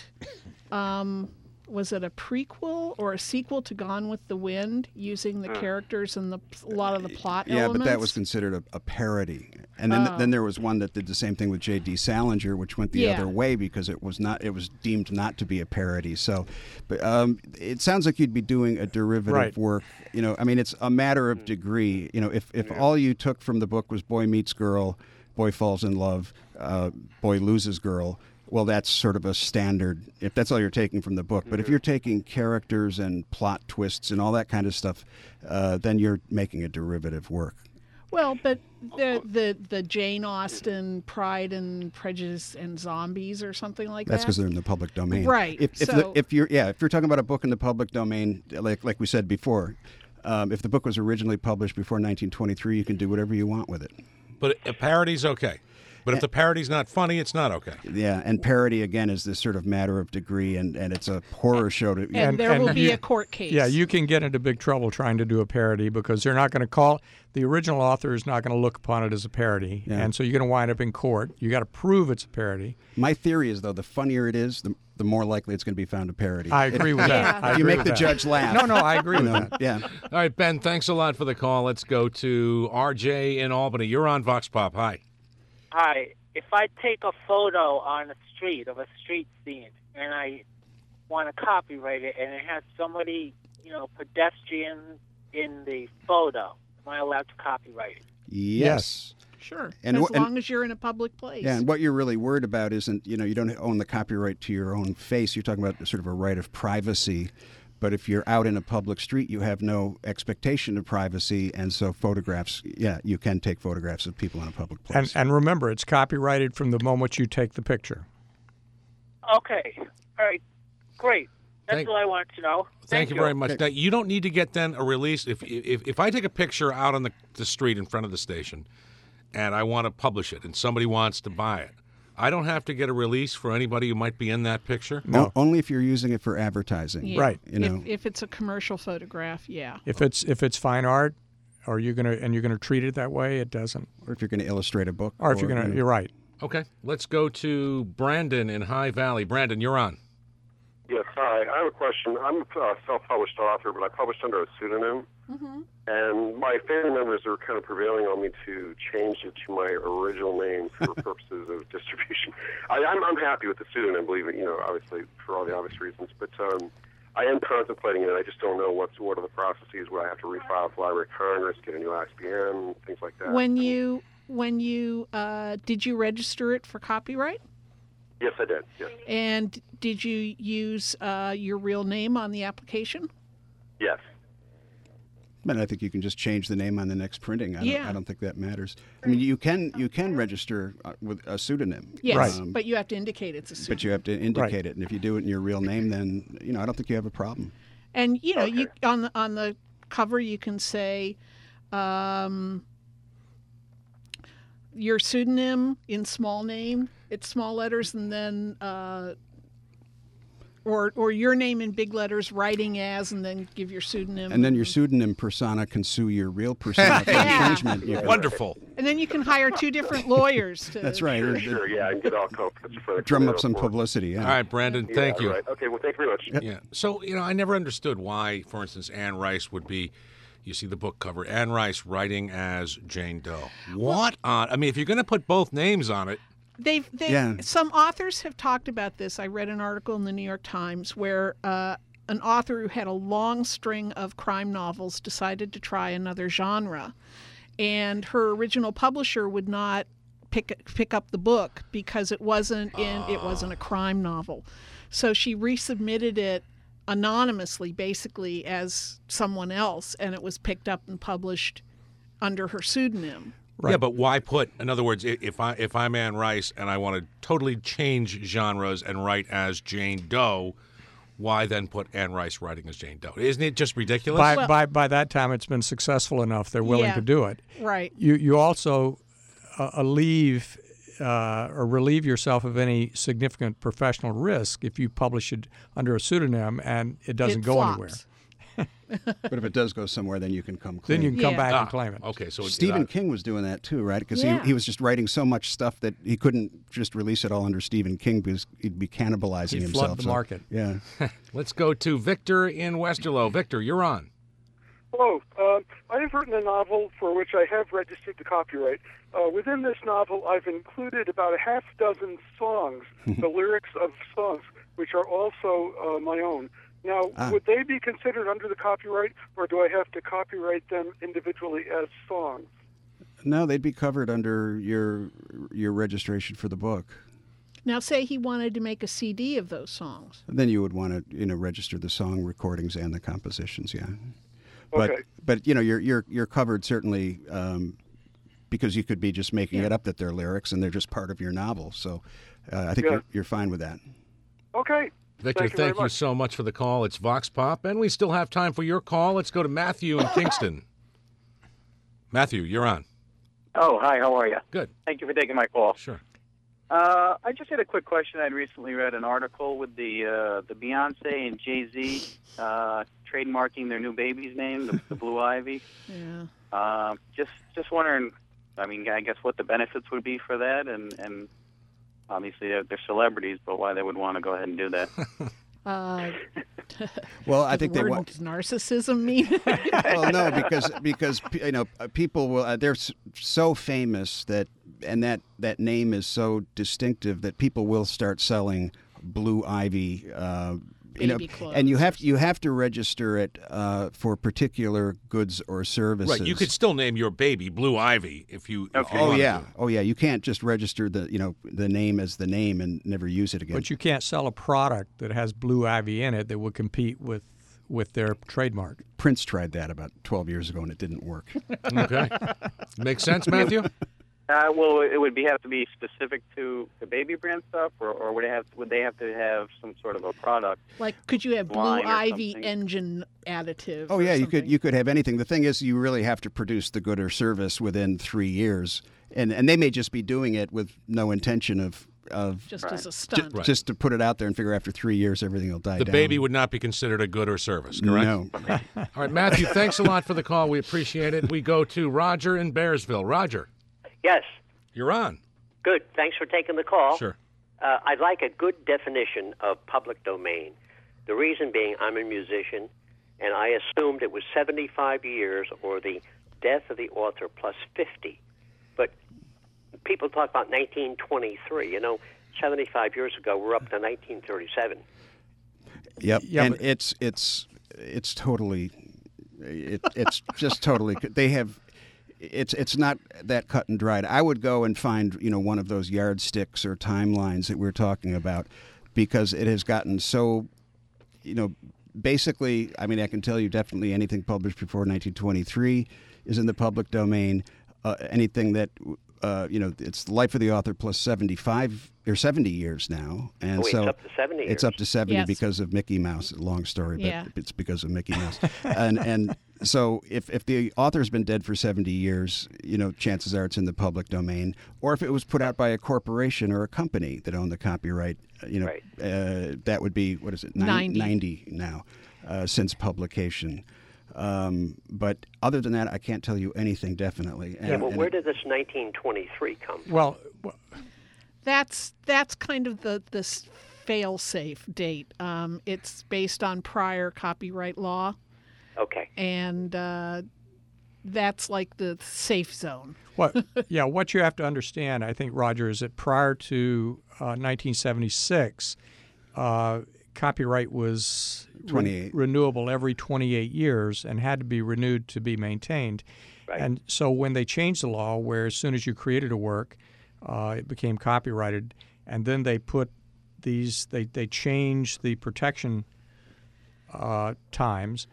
um, was it a prequel or a sequel to Gone with the Wind, using the Uh. characters and the a lot of the plot Yeah, elements? but that was considered a, a parody. And then Oh. then there was one that did the same thing with J D Salinger, which went the Yeah. other way because it was not it was deemed not to be a parody. So, but um, it sounds like you'd be doing a derivative Right. work. You know, I mean, it's a matter of degree. You know, if if all you took from the book was boy meets girl, boy falls in love, uh, boy loses girl. Well, that's sort of a standard, if that's all you're taking from the book. But if you're taking characters and plot twists and all that kind of stuff, uh, then you're making a derivative work. Well, but the the the Jane Austen Pride and Prejudice and Zombies or something like That's that. because they're in the public domain, Right, If, if, so- the, if you're yeah, if you're talking about a book in the public domain, like like we said before, um, if the book was originally published before nineteen twenty-three, you can do whatever you want with it. But a parody's okay. But if the parody's not funny, it's not okay. Yeah, and parody again is this sort of matter of degree, and, and it's a horror show to. And there will be you- a court case. Yeah, you can get into big trouble trying to do a parody because they're not going to call the original author is not going to look upon it as a parody, Yeah. and so you're going to wind up in court. You got to prove it's a parody. My theory is though, the funnier it is, the, the more likely it's going to be found a parody. I agree with that. I you agree make with the that. judge laugh. No, no, I agree You with know, that. Yeah. All right, Ben, thanks a lot for the call. Let's go to R J in Albany. You're on Vox Pop. Hi. Hi. If I take a photo on a street of a street scene and I want to copyright it and it has somebody, you know, pedestrian in the photo, am I allowed to copyright it? Yes. Sure. And as wh- and- long as you're in a public place. Yeah, and what you're really worried about isn't, you know, you don't own the copyright to your own face. You're talking about sort of a right of privacy. But if you're out in a public street, you have no expectation of privacy, and so photographs, yeah, you can take photographs of people in a public place. And, and remember, it's copyrighted from the moment you take the picture. Okay. All right. Great. That's Thank- all I wanted to know. Thank, you very much. Now, you don't need to get then a release. If if, if I take a picture out on the, the street in front of the station and I want to publish it and somebody wants to buy it, I don't have to get a release for anybody who might be in that picture? O- only if you're using it for advertising. Yeah. Right. You know, If, if it's a commercial photograph, yeah. If it's if it's fine art, or you're gonna and you're gonna treat it that way, it doesn't. or if you're going to illustrate a book. Or if you're you gonna, know. you're right. Okay, let's go to Brandon in High Valley. Brandon, you're on. Yes, hi. I have a question. I'm a self-published author, but I published under a pseudonym. Mm-hmm. And my family members are kind of prevailing on me to change it to my original name for purposes of distribution. I, I'm, I'm happy with the pseudonym, believe it, you know, obviously for all the obvious reasons. But um, I am contemplating it. I just don't know what's what are the processes. Where I have to refile with Library of Congress, get a new I S B N, things like that. When you when you uh, did you register it for copyright? Yes, I did. Yes. And did you use uh, your real name on the application? Yes. But I think you can just change the name on the next printing. I don't, Yeah. I don't think that matters. I mean, you can you can register uh, with a pseudonym. Yes, Um, but you have to indicate it's a pseudonym. but you have to indicate it, and if you do it in your real name, then you know I don't think you have a problem. And you know, you on the on the cover you can say um, your pseudonym in small name. It's small letters, and then uh, or or your name in big letters, writing as, and then give your pseudonym. And then your pseudonym persona can sue your real persona for Yeah. infringement. You can- Wonderful. And then you can hire two different lawyers. To, That's right. Sure, sure, yeah, and get all copies for the Drum up some publicity. Yeah. All right, Brandon, thank yeah, you. Right. Okay, well, thank you very much. Yeah. So, you know, I never understood why, for instance, Anne Rice would be, you see the book cover, Anne Rice writing as Jane Doe. What on? I mean, if you're going to put both names on it, They've, they Yeah. some authors have talked about this. I read an article in the New York Times where uh, an author who had a long string of crime novels decided to try another genre, and her original publisher would not pick pick up the book because it wasn't in it wasn't a crime novel. So she resubmitted it anonymously, basically as someone else, and it was picked up and published under her pseudonym. yeah, but why put? In other words, i- if I if I'm Anne Rice and I want to totally change genres and write as Jane Doe, why then put Anne Rice writing as Jane Doe? Isn't it just ridiculous? By, by by that time, it's been successful enough; they're willing Yeah. to do it. Right. You you also uh, alleviate uh, or relieve yourself of any significant professional risk if you publish it under a pseudonym and it doesn't It go flops. anywhere. But if it does go somewhere, then you can come claim. Then you can come Yeah. back Ah, and claim it. Okay, so it- Stephen uh, King was doing that too, right? Because Yeah. he, he was just writing so much stuff that he couldn't just release it all under Stephen King because he'd be cannibalizing He'd himself. flood the so- market. Yeah. let's go to Victor in Westerlo. Victor, you're on. Hello. Um, I have written a novel for which I have registered the copyright. Uh, within this novel, I've included about a half dozen songs, the lyrics of songs, which are also uh, my own. Now, Ah. would they be considered under the copyright, or do I have to copyright them individually as songs? No, they'd be covered under your your registration for the book. Now, say he wanted to make a C D of those songs. Then you would want to, you know, register the song recordings and the compositions. Yeah. But Okay. but you know you're you're you're covered certainly um, because you could be just making it up that they're lyrics and they're just part of your novel. So uh, I think Yeah. you're you're fine with that. Okay. Victor, Thank you very thank you much. so much for the call. It's Vox Pop, and we still have time for your call. Let's go to Matthew in Kingston. Matthew, you're on. Oh, hi, how are you? Good. Thank you for taking my call. Sure. Uh, I just had a quick question. I'd recently read an article with the uh, the Beyonce and Jay-Z uh, trademarking their new baby's name, the, the Blue Ivy. Yeah. Uh, just just wondering, I mean, I guess what the benefits would be for that, and, and obviously they're, they're celebrities, but why they would want to go ahead and do that. Uh, Well, I does think the they word want. narcissism mean? Well, no, because because you know uh, people will. Uh, they're s- so famous that, and that that name is so distinctive that people will start selling Blue Ivy. Uh, you know, Baby clothes and you have you have to register it uh, for particular goods or services. Right, you could still name your baby Blue Ivy if you. if you Oh wanted yeah, to. oh yeah. You can't just register the you know the name as the name and never use it again. But you can't sell a product that has Blue Ivy in it that would compete with with their trademark. Prince tried that about twelve years ago and it didn't work. Okay. Makes sense, Matthew? Uh, well, it would be have to be specific to the baby brand stuff, or, or would it have would they have to have some sort of a product? Like, could you have Blue Line or Ivy something. engine additive? Oh or yeah, you something? could you could have anything. The thing is, you really have to produce the good or service within three years, and and they may just be doing it with no intention of of Just as a ju- stunt. Right. just to put it out there and figure after three years everything will die The down. baby would not be considered a good or service, correct? No. All right, Matthew, thanks a lot for the call. We appreciate it. We go to Roger in Bearsville. Roger, Yes. you're on. Good. Thanks for taking the call. Sure. Uh, I'd like a good definition of public domain. The reason being, I'm a musician, and I assumed it was seventy-five years or the death of the author plus fifty. But people talk about nineteen twenty-three. You know, seventy-five years ago, we're up to nineteen thirty-seven. Yep. Yeah, and but- it's it's it's totally it, it's just totally they have it's it's not that cut and dried. I would go and find, you know, one of those yardsticks or timelines that we're talking about, because it has gotten so, you know, basically, I mean, I can tell you definitely anything published before nineteen twenty-three is in the public domain. Uh, anything that uh, you know, it's the life of the author plus seventy-five or seventy years now, and Oh, wait, so it's up to seventy It's years. up to seventy Yes. because of Mickey Mouse. Long story, but Yeah. it's because of Mickey Mouse. and and so if if the author's been dead for seventy years, you know, chances are it's in the public domain. Or if it was put out by a corporation or a company that owned the copyright, you know, uh, that would be, what is it, Nine, ninety. ninety now uh, since publication. Um, but other than that, I can't tell you anything definitely. And, Yeah, well, and where it- did this nineteen twenty-three come from? Well, That's that's kind of the the s- fail-safe date. Um, it's based on prior copyright law, Okay. and uh, that's like the safe zone. What? Yeah, what you have to understand, I think, Roger, is that prior to uh, nineteen seventy-six, uh, copyright was re- twenty-eight. renewable every twenty-eight years and had to be renewed to be maintained. Right. And so when they changed the law, where as soon as you created a work, uh, it became copyrighted, and then they put these, they, they changed the protection uh, times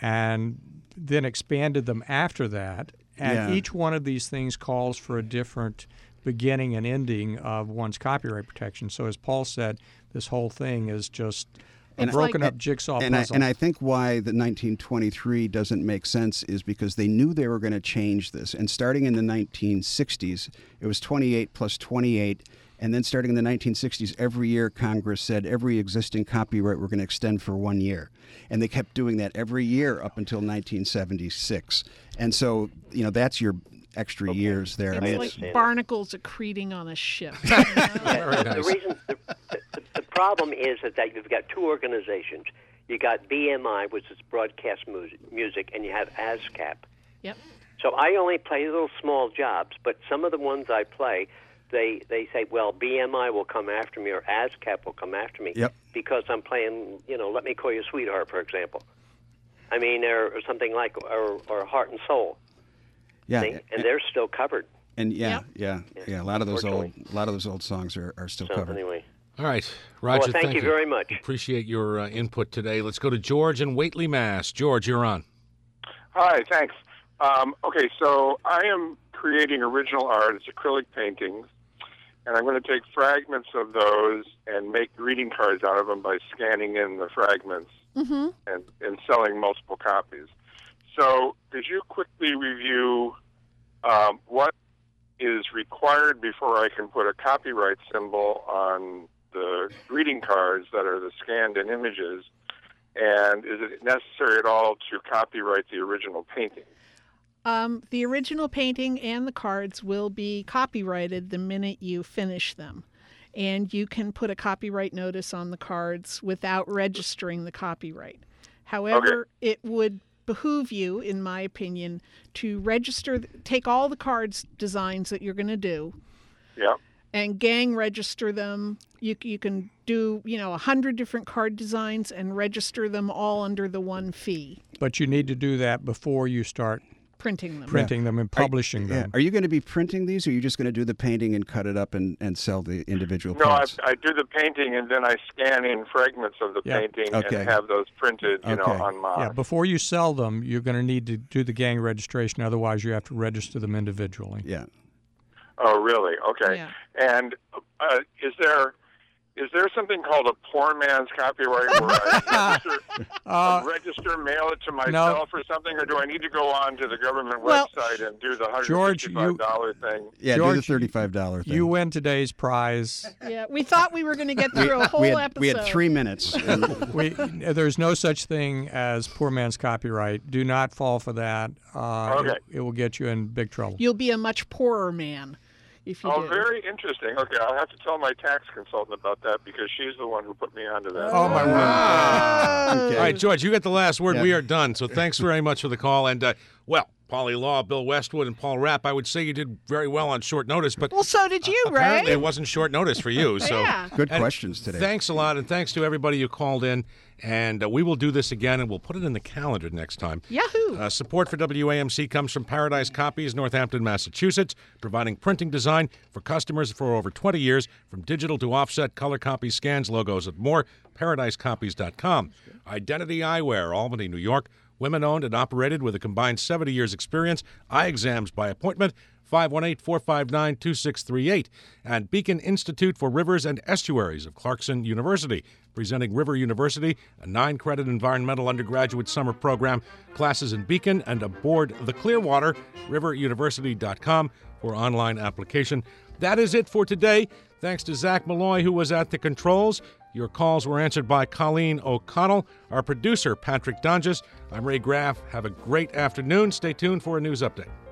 and then expanded them after that. And Yeah. each one of these things calls for a different beginning and ending of one's copyright protection. So as Paul said, this whole thing is just a And I- broken like- up jigsaw and I, puzzle. and I think why the nineteen twenty-three doesn't make sense is because they knew they were going to change this. And starting in the nineteen sixties, it was twenty-eight plus twenty-eight. And then starting in the nineteen sixties, every year Congress said every existing copyright we're going to extend for one year. And they kept doing that every year up until nineteen seventy-six. And so, you know, that's your extra years there. It's I mean, like it's, barnacles accreting on a ship. Yeah, the, the reason, the, the, the problem is that, that you've got two organizations. You got B M I, which is broadcast music, music, and you have ASCAP. Yep. So I only play little small jobs, but some of the ones I play, they they say, well, B M I will come after me or ASCAP will come after me Yep. because I'm playing, you know, Let Me Call You Sweetheart, for example. I mean, or, or something like, or, or Heart and Soul. yeah. See? And they're still covered. And yeah, Yep. yeah, yeah. A lot of those old, Unfortunately. a lot of those old songs are, are still So covered. anyway. All right, Roger. Well, thank you very much. Appreciate your uh, input today. Let's go to George in Whately, Mass. George, you're on. Hi, thanks. Um, okay, so I am creating original art. It's acrylic paintings, and I'm going to take fragments of those and make greeting cards out of them by scanning in the fragments Mm-hmm. and, and selling multiple copies. So could you quickly review um, what is required before I can put a copyright symbol on the greeting cards that are the scanned in images? And is it necessary at all to copyright the original painting? Um, the original painting and the cards will be copyrighted the minute you finish them. And you can put a copyright notice on the cards without registering the copyright. However, it would behoove you, in my opinion, to register, take all the cards designs that you're going to do Yeah. and gang register them. You, you can do, you know, a hundred different card designs and register them all under the one fee, but you need to do that before you start printing them. printing them and publishing Yeah. them. Are you going to be printing these, or are you just going to do the painting and cut it up and, and sell the individual No, I, parts? I do the painting and then I scan in fragments of the Yeah. painting Okay. and have those printed, you know, Okay. on my. Yeah, before you sell them, you're going to need to do the gang registration. Otherwise, you have to register them individually. Yeah. Oh, really? Okay. Yeah. And uh, is there is there something called a poor man's copyright where I register, Uh, register, mail it to myself or something, or do I need to go on to the government Well, website and do the one hundred George, sixty-five dollars thing? Yeah, do the George, thirty-five dollars thing. You win today's prize. Yeah, we thought we were going to get through a whole we, had, episode. we had three minutes. and- We, there's no such thing as poor man's copyright. Do not fall for that. Uh, Okay. it, it will get you in big trouble. You'll be a much poorer man if you Oh, do. very interesting. Okay, I'll have to tell my tax consultant about that because she's the one who put me onto that. Oh, my word. Ah. Okay. All right, George, you got the last word. Yeah. We are done. So thanks very much for the call. And, uh, well, Paulie Law, Bill Westwood, and Paul Rapp. I would say you did very well on short notice, but well, so did you, uh, Ray. Apparently, it wasn't short notice for you. So yeah. Good and questions today. Thanks a lot, and thanks to everybody who called in. And uh, we will do this again, and we'll put it in the calendar next time. Yahoo! Uh, support for W A M C comes from Paradise Copies, Northampton, Massachusetts, providing printing design for customers for over twenty years, from digital to offset, color copies, scans, logos, and more. paradise copies dot com. Identity Eyewear, Albany, New York. Women-owned and operated with a combined seventy years experience. Eye exams by appointment. five one eight, four five nine, two six three eight. And Beacon Institute for Rivers and Estuaries of Clarkson University, presenting River University, a nine-credit environmental undergraduate summer program. Classes in Beacon and aboard the Clearwater, river university dot com for online application. That is it for today. Thanks to Zach Malloy, who was at the controls. Your calls were answered by Colleen O'Connell. Our producer, Patrick Donges. I'm Ray Graff. Have a great afternoon. Stay tuned for a news update.